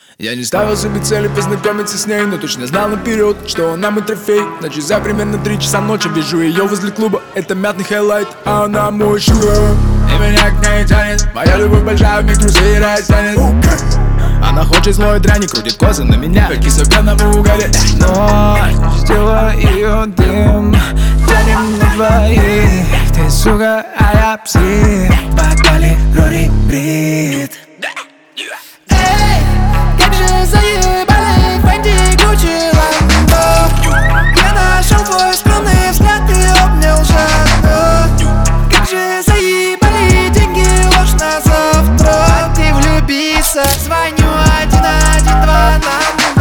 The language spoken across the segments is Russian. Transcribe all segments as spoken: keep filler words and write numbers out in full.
Я не ставил себе цели познакомиться с ней, но точно знал наперед, что она мой трофей. Ночью за примерно три часа ночи вижу ее возле клуба. Это мятный хайлайт, а она мой шугар. И меня к ней тянет, моя любовь большая, в миг друзей растянет. Она хочет злой дрянь, крутит козы на меня, как киса в пьяном угаре. Ночь, сделала ее дым, тянем на двоих. Ты сука, а я псих, погнали, Рори Брит. Эй, как же заебали Фэнди, Гуччи, Ламбо. Я нашел твой скромный взгляд и обнял жадно. Как же заебали деньги, ложь на завтра. А ты влюбиться, звоню один один два на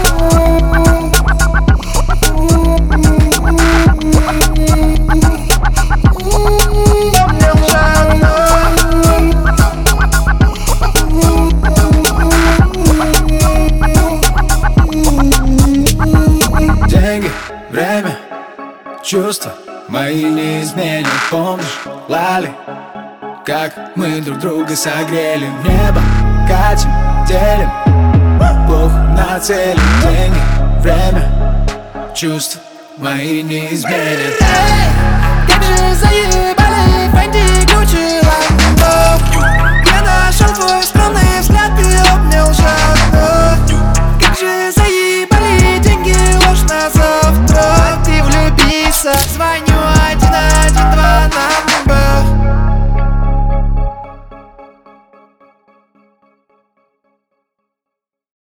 Деньги, время, чувства мои не изменят. Помнишь, Лали, как мы друг друга согрели? В небо катим, делим, Бог нацелен. Деньги, время, чувства мои не изменят.